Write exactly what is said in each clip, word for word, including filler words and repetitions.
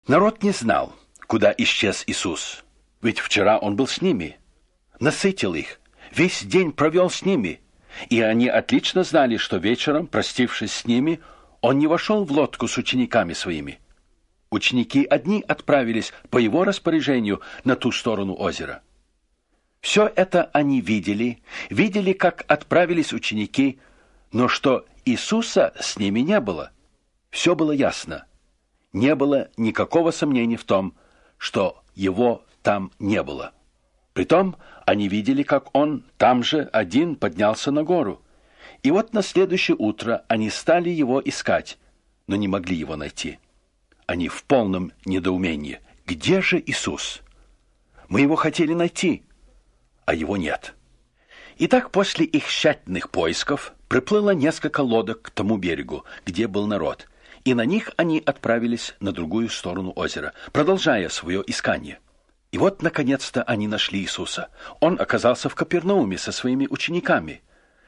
Народ не знал, куда исчез Иисус, ведь вчера Он был с ними, насытил их, весь день провел с ними, и они отлично знали, что вечером, простившись с ними, Он не вошел в лодку с учениками своими. Ученики одни отправились по Его распоряжению на ту сторону озера. Все это они видели, видели, как отправились ученики, но что Иисуса с ними не было. Все было ясно. Не было никакого сомнения в том, что Его там не было. Притом они видели, как Он там же один поднялся на гору. И вот на следующее утро они стали Его искать, но не могли Его найти. Они в полном недоумении. Где же Иисус? Мы Его хотели найти, а Его нет. Итак, после их тщательных поисков приплыло несколько лодок к тому берегу, где был народ, и на них они отправились на другую сторону озера, продолжая свое искание. И вот, наконец-то, они нашли Иисуса. Он оказался в Капернауме со своими учениками.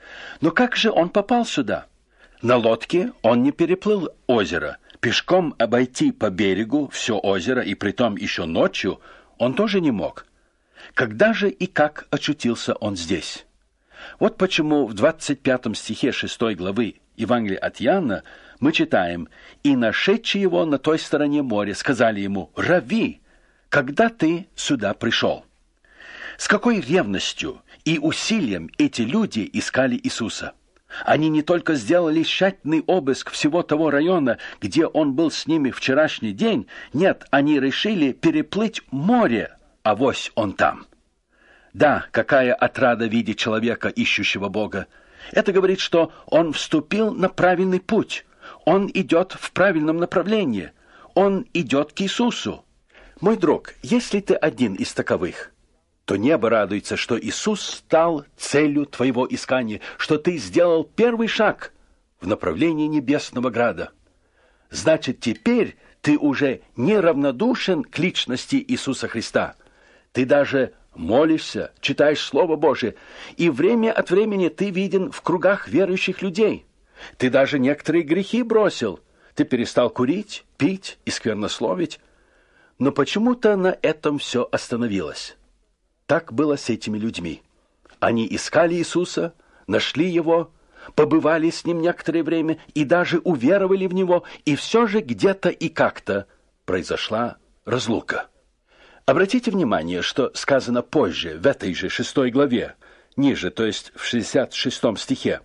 Но как же Он попал сюда? На лодке Он не переплыл озеро. Пешком обойти по берегу все озеро, и притом еще ночью, Он тоже не мог. Когда же и как очутился Он здесь? Вот почему в двадцать пятом стихе шестой главы Евангелия от Иоанна мы читаем: «И нашедшие Его на той стороне моря сказали Ему: Рави, когда Ты сюда пришел?» С какой ревностью и усилием эти люди искали Иисуса! Они не только сделали тщательный обыск всего того района, где Он был с ними вчерашний день, нет, они решили переплыть море, авось Он там. Да, какая отрада видеть человека, ищущего Бога! Это говорит, что он вступил на правильный путь. Он идет в правильном направлении. Он идет к Иисусу. Мой друг, если ты один из таковых, то небо радуется, что Иисус стал целью твоего искания, что ты сделал первый шаг в направлении небесного града. Значит, теперь ты уже не равнодушен к личности Иисуса Христа. Ты даже молишься, читаешь Слово Божие, и время от времени ты виден в кругах верующих людей. Ты даже некоторые грехи бросил. Ты перестал курить, пить и сквернословить. Но почему-то на этом все остановилось. Так было с этими людьми. Они искали Иисуса, нашли Его, побывали с Ним некоторое время и даже уверовали в Него, и все же где-то и как-то произошла разлука. Обратите внимание, что сказано позже, в этой же шестой главе, ниже, то есть в шестьдесят шестом стихе.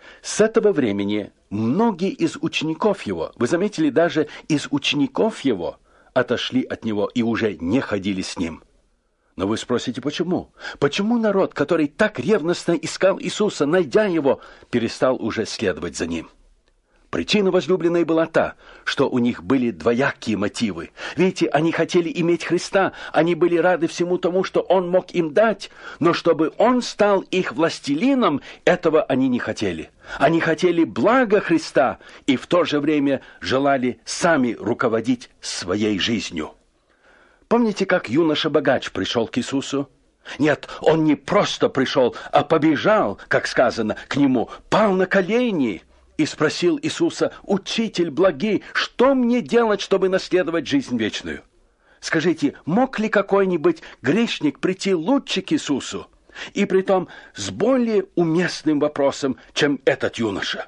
С этого времени многие из учеников Его, вы заметили, даже из учеников Его, отошли от Него и уже не ходили с Ним. Но вы спросите, почему? Почему народ, который так ревностно искал Иисуса, найдя Его, перестал уже следовать за Ним? Причина, возлюбленной, была та, что у них были двоякие мотивы. Видите, они хотели иметь Христа, они были рады всему тому, что Он мог им дать, но чтобы Он стал их властелином, этого они не хотели. Они хотели блага Христа и в то же время желали сами руководить своей жизнью. Помните, как юноша-богач пришел к Иисусу? Нет, он не просто пришел, а побежал, как сказано, к Нему, пал на колени и спросил Иисуса: «Учитель благий, что мне делать, чтобы наследовать жизнь вечную?» Скажите, мог ли какой-нибудь грешник прийти лучше к Иисусу, и притом с более уместным вопросом, чем этот юноша?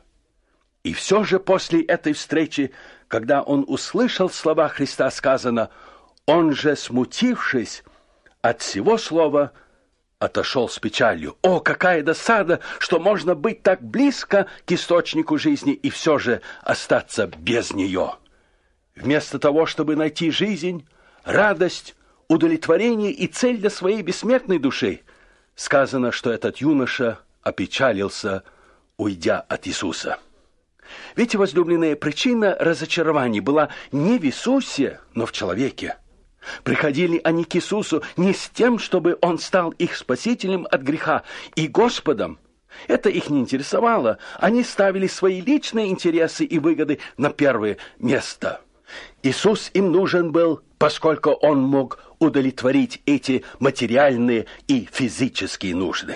И все же после этой встречи, когда он услышал слова Христа, сказано: «Он же, смутившись от всего слова, отошел с печалью». О, какая досада, что можно быть так близко к источнику жизни и все же остаться без нее. Вместо того, чтобы найти жизнь, радость, удовлетворение и цель для своей бессмертной души, сказано, что этот юноша опечалился, уйдя от Иисуса. Видите, возлюбленные, причина разочарований была не в Иисусе, но в человеке. Приходили они к Иисусу не с тем, чтобы Он стал их спасителем от греха и Господом. Это их не интересовало. Они ставили свои личные интересы и выгоды на первое место. Иисус им нужен был, поскольку Он мог удовлетворить эти материальные и физические нужды.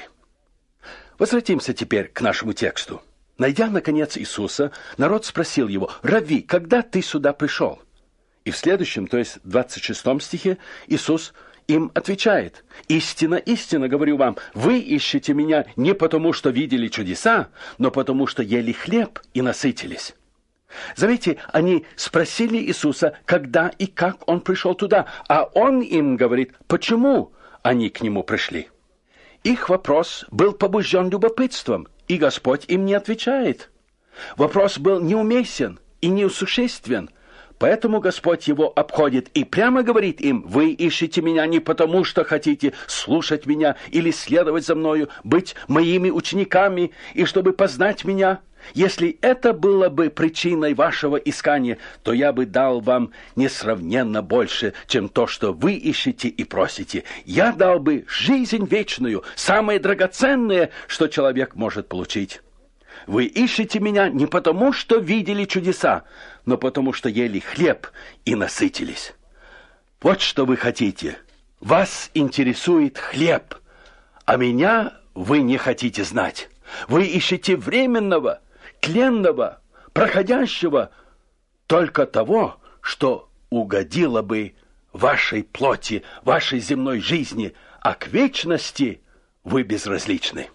Возвратимся теперь к нашему тексту. Найдя, наконец, Иисуса, народ спросил Его: «Рави, когда Ты сюда пришел?» И в следующем, то есть в двадцать шестом стихе, Иисус им отвечает: «Истинно, истинно говорю вам, вы ищете меня не потому, что видели чудеса, но потому, что ели хлеб и насытились». Заметьте, они спросили Иисуса, когда и как Он пришел туда, а Он им говорит, почему они к Нему пришли. Их вопрос был побужден любопытством, и Господь им не отвечает. Вопрос был неуместен и неосуществен. Поэтому Господь его обходит и прямо говорит им: «Вы ищете меня не потому, что хотите слушать меня или следовать за мною, быть моими учениками и чтобы познать меня. Если это было бы причиной вашего искания, то я бы дал вам несравненно больше, чем то, что вы ищете и просите. Я дал бы жизнь вечную, самое драгоценное, что человек может получить. Вы ищете меня не потому, что видели чудеса, но потому, что ели хлеб и насытились». Вот что вы хотите. Вас интересует хлеб, а меня вы не хотите знать. Вы ищете временного, тленного, проходящего, только того, что угодило бы вашей плоти, вашей земной жизни, а к вечности вы безразличны.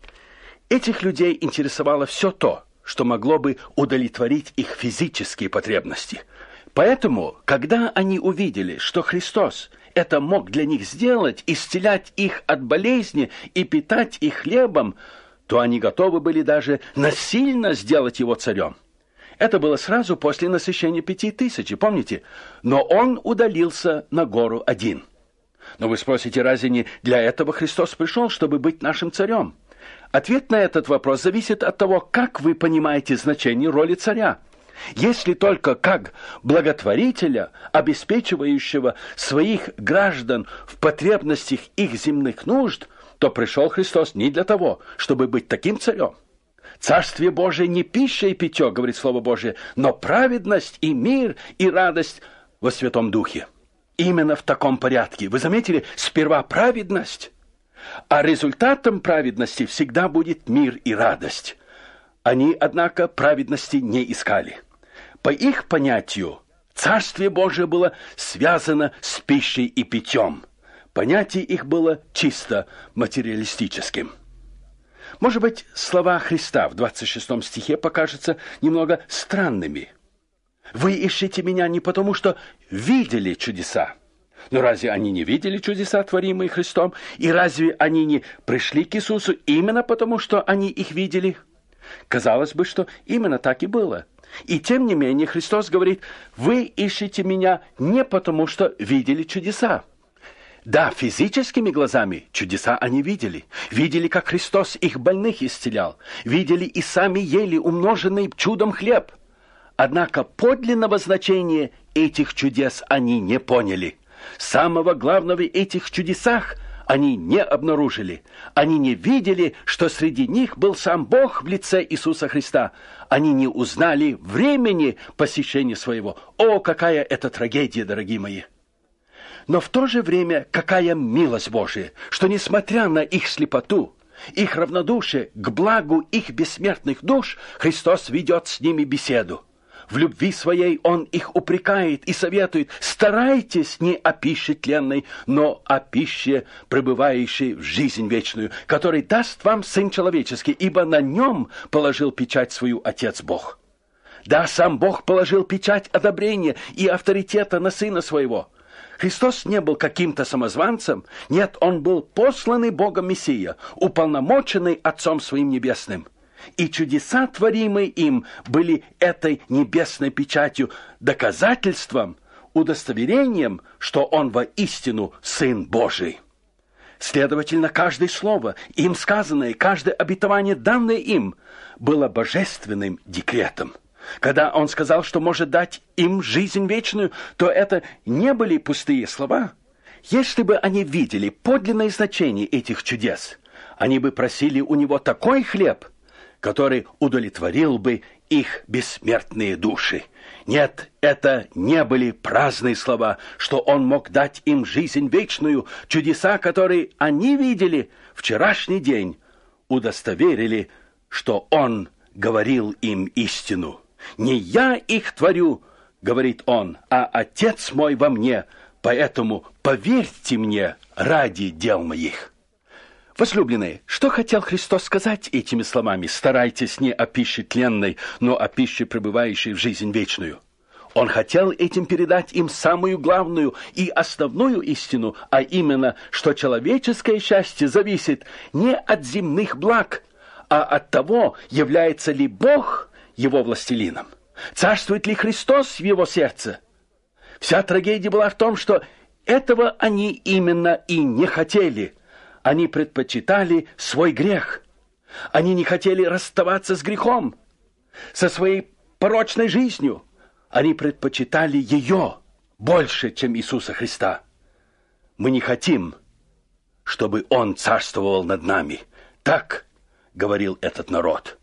Этих людей интересовало все то, что могло бы удовлетворить их физические потребности. Поэтому, когда они увидели, что Христос это мог для них сделать, исцелять их от болезни и питать их хлебом, то они готовы были даже насильно сделать его царем. Это было сразу после насыщения пяти тысяч, помните? Но он удалился на гору один. Но вы спросите, разве не для этого Христос пришел, чтобы быть нашим царем? Ответ на этот вопрос зависит от того, как вы понимаете значение роли царя. Если только как благотворителя, обеспечивающего своих граждан в потребностях их земных нужд, то пришел Христос не для того, чтобы быть таким царем. Царствие Божие не пища и питье, говорит Слово Божие, но праведность и мир и радость во Святом Духе. Именно в таком порядке. Вы заметили, сперва праведность, а результатом праведности всегда будет мир и радость. Они, однако, праведности не искали. По их понятию, Царствие Божие было связано с пищей и питьем. Понятие их было чисто материалистическим. Может быть, слова Христа в двадцать шестом стихе покажутся немного странными. «Вы ищете меня не потому, что видели чудеса». Но разве они не видели чудеса, творимые Христом? И разве они не пришли к Иисусу именно потому, что они их видели? Казалось бы, что именно так и было. И тем не менее Христос говорит: «Вы ищете меня не потому, что видели чудеса». Да, физическими глазами чудеса они видели. Видели, как Христос их больных исцелял. Видели и сами ели умноженный чудом хлеб. Однако подлинного значения этих чудес они не поняли. Самого главного в этих чудесах они не обнаружили. Они не видели, что среди них был сам Бог в лице Иисуса Христа. Они не узнали времени посещения своего. О, какая это трагедия, дорогие мои! Но в то же время какая милость Божия, что несмотря на их слепоту, их равнодушие к благу их бессмертных душ, Христос ведет с ними беседу. В любви своей Он их упрекает и советует: старайтесь не о пище тленной, но о пище, пребывающей в жизнь вечную, который даст вам Сын Человеческий, ибо на нем положил печать свою Отец Бог. Да, сам Бог положил печать одобрения и авторитета на Сына Своего. Христос не был каким-то самозванцем, нет, Он был посланный Богом Мессия, уполномоченный Отцом Своим Небесным. И чудеса, творимые им, были этой небесной печатью, доказательством, удостоверением, что Он воистину Сын Божий. Следовательно, каждое слово, им сказанное, каждое обетование, данное им, было божественным декретом. Когда Он сказал, что может дать им жизнь вечную, то это не были пустые слова. Если бы они видели подлинное значение этих чудес, они бы просили у Него такой хлеб, который удовлетворил бы их бессмертные души. Нет, это не были праздные слова, что Он мог дать им жизнь вечную. Чудеса, которые они видели вчерашний день, удостоверили, что Он говорил им истину. «Не я их творю, — говорит он, а Отец мой во мне, поэтому поверьте мне ради дел моих. Возлюбленные, что хотел Христос сказать этими словами? Старайтесь не о пище тленной, но о пище, пребывающей в жизнь вечную. Он хотел этим передать им самую главную и основную истину, а именно, что человеческое счастье зависит не от земных благ, а от того, является ли Бог его властелином. Царствует ли Христос в его сердце? Вся трагедия была в том, что этого они именно и не хотели. Они предпочитали свой грех. Они не хотели расставаться с грехом, со своей порочной жизнью. Они предпочитали ее больше, чем Иисуса Христа. Мы не хотим, чтобы Он царствовал над нами. Так говорил этот народ.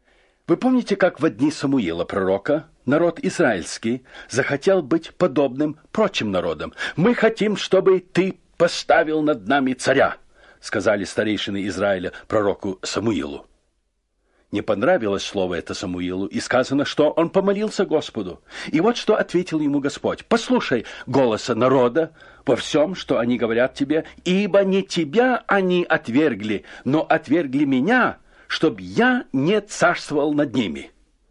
Вы помните, как в дни Самуила, пророка, народ израильский захотел быть подобным прочим народам? «Мы хотим, чтобы ты поставил над нами царя», сказали старейшины Израиля пророку Самуилу. Не понравилось слово это Самуилу, и сказано, что он помолился Господу. И вот что ответил ему Господь: «Послушай голоса народа во всем, что они говорят тебе, ибо не тебя они отвергли, но отвергли меня, чтоб я не царствовал над ними».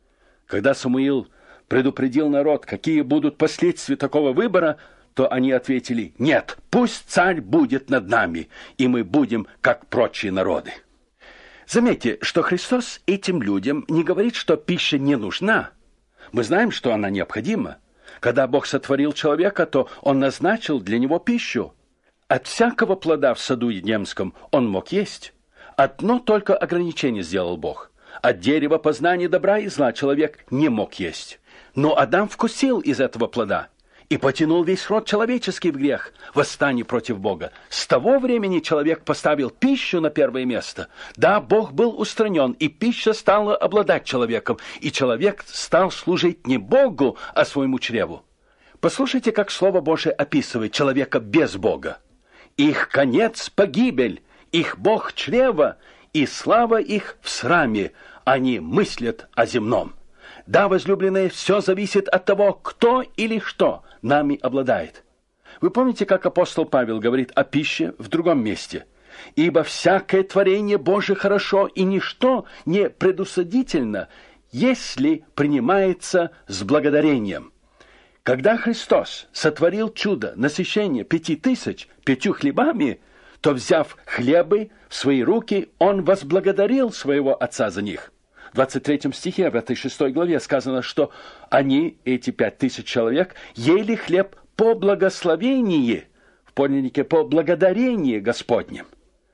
Когда Самуил предупредил народ, какие будут последствия такого выбора, то они ответили: «Нет, пусть царь будет над нами, и мы будем, как прочие народы». Заметьте, что Христос этим людям не говорит, что пища не нужна. Мы знаем, что она необходима. Когда Бог сотворил человека, то Он назначил для него пищу. От всякого плода в саду Едемском он мог есть. Одно только ограничение сделал Бог. От дерева познания добра и зла человек не мог есть. Но Адам вкусил из этого плода и потянул весь род человеческий в грех, в восстание против Бога. С того времени человек поставил пищу на первое место. Да, Бог был устранен, и пища стала обладать человеком, и человек стал служить не Богу, а своему чреву. Послушайте, как Слово Божие описывает человека без Бога. «Их конец — погибель, их Бог — чрево, и слава их в сраме, они мыслят о земном». Да, возлюбленные, все зависит от того, кто или что нами обладает. Вы помните, как апостол Павел говорит о пище в другом месте? «Ибо всякое творение Божие хорошо, и ничто не предусудительно, если принимается с благодарением». Когда Христос сотворил чудо насыщения пяти тысяч пятью хлебами, то, взяв хлебы в свои руки, Он возблагодарил своего Отца за них. В двадцать третьем стихе, в этой шестой главе сказано, что они, эти пять тысяч человек, ели хлеб по благословении, в подлиннике по благодарении Господнем.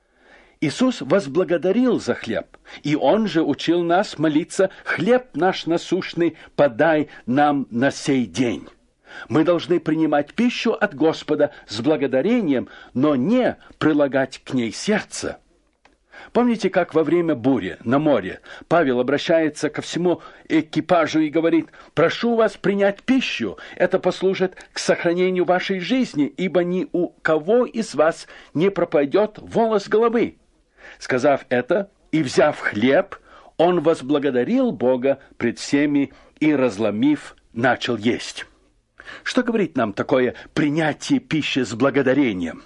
Иисус возблагодарил за хлеб, и Он же учил нас молиться: «Хлеб наш насущный подай нам на сей день». Мы должны принимать пищу от Господа с благодарением, но не прилагать к ней сердце. Помните, как во время бури на море Павел обращается ко всему экипажу и говорит: «Прошу вас принять пищу, это послужит к сохранению вашей жизни, ибо ни у кого из вас не пропадет волос головы». Сказав это и взяв хлеб, он возблагодарил Бога пред всеми и, разломив, начал есть. Что говорит нам такое принятие пищи с благодарением?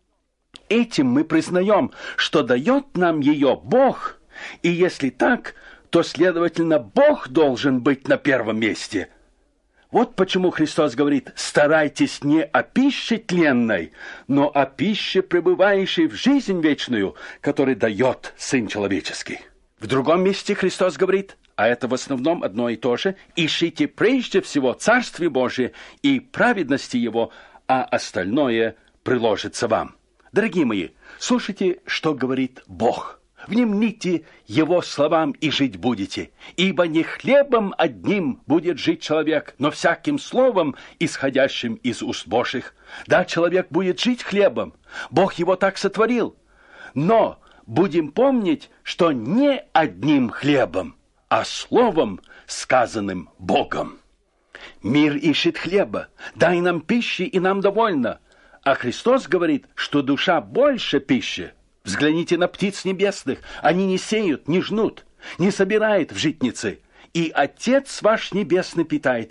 Этим мы признаем, что дает нам ее Бог, и если так, то, следовательно, Бог должен быть на первом месте. Вот почему Христос говорит: «Старайтесь не о пище тленной, но о пище, пребывающей в жизнь вечную, которую дает Сын Человеческий». В другом месте Христос говорит, а это в основном одно и то же: «Ищите прежде всего Царствие Божие и праведности Его, а остальное приложится вам». Дорогие мои, слушайте, что говорит Бог. Внемните Его словам и жить будете. «Ибо не хлебом одним будет жить человек, но всяким словом, исходящим из уст Божьих». Да, человек будет жить хлебом. Бог его так сотворил. Но будем помнить, что не одним хлебом, а словом, сказанным Богом. Мир ищет хлеба. Дай нам пищи, и нам довольно. А Христос говорит, что душа больше пищи. Взгляните на птиц небесных. Они не сеют, не жнут, не собирают в житницы. И Отец ваш Небесный питает их.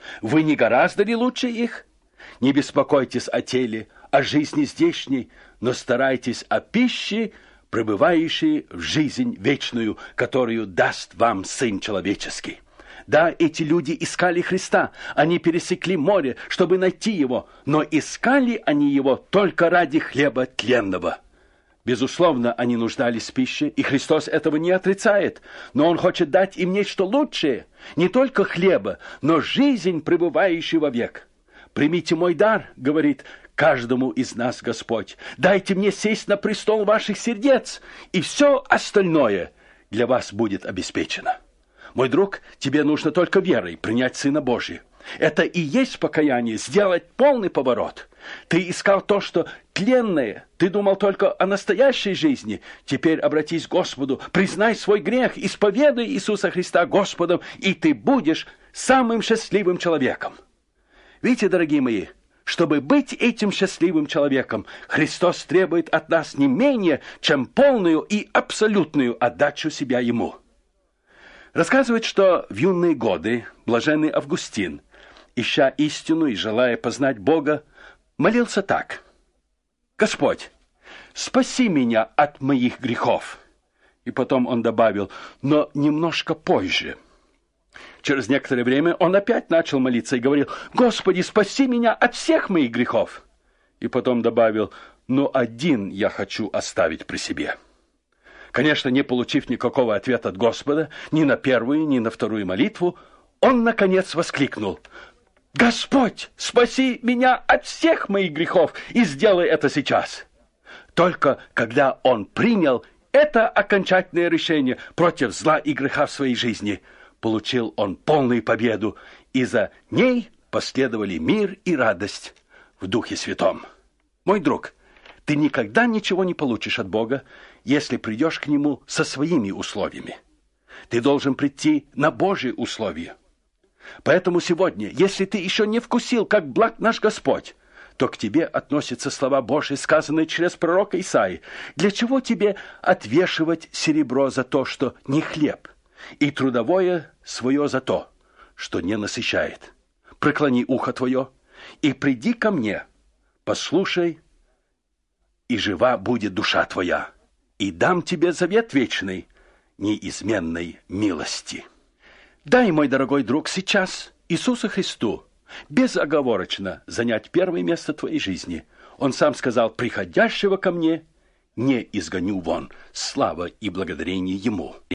Вы не гораздо ли лучше их? Не беспокойтесь о теле, о жизни здешней, но старайтесь о пище, пребывающей в жизнь вечную, которую даст вам Сын Человеческий. Да, эти люди искали Христа, они пересекли море, чтобы найти Его, но искали они Его только ради хлеба тленного. Безусловно, они нуждались в пище, и Христос этого не отрицает, но Он хочет дать им нечто лучшее, не только хлеба, но жизнь, пребывающую вовек. «Примите мой дар, — говорит каждому из нас Господь, — дайте мне сесть на престол ваших сердец, и все остальное для вас будет обеспечено». Мой друг, тебе нужно только верой принять Сына Божия. Это и есть покаяние, сделать полный поворот. Ты искал то, что тленное, ты думал только о настоящей жизни. Теперь обратись к Господу, признай свой грех, исповедуй Иисуса Христа Господом, и ты будешь самым счастливым человеком. Видите, дорогие мои, чтобы быть этим счастливым человеком, Христос требует от нас не менее, чем полную и абсолютную отдачу себя Ему. Рассказывает, что в юные годы блаженный Августин, ища истину и желая познать Бога, молился так: «Господь, спаси меня от моих грехов». И потом он добавил: «но немножко позже». Через некоторое время он опять начал молиться и говорил: «Господи, спаси меня от всех моих грехов». И потом добавил: «но один я хочу оставить при себе». Конечно, не получив никакого ответа от Господа, ни на первую, ни на вторую молитву, он, наконец, воскликнул: «Господь, спаси меня от всех моих грехов и сделай это сейчас». Только когда он принял это окончательное решение против зла и греха в своей жизни, получил он полную победу, и за ней последовали мир и радость в Духе Святом. Мой друг, ты никогда ничего не получишь от Бога, если придешь к Нему со своими условиями. Ты должен прийти на Божьи условия. Поэтому сегодня, если ты еще не вкусил, как благ наш Господь, то к тебе относятся слова Божьи, сказанные через пророка Исаии. Для чего тебе отвешивать серебро за то, что не хлеб, и трудовое свое за то, что не насыщает? Преклони ухо твое и приди ко мне, послушай, и жива будет душа твоя, и дам тебе завет вечный, неизменной милости. Дай, мой дорогой друг, сейчас Иисусу Христу безоговорочно занять первое место твоей жизни. Он сам сказал: «Приходящего ко мне не изгоню вон». Слава и благодарение Ему.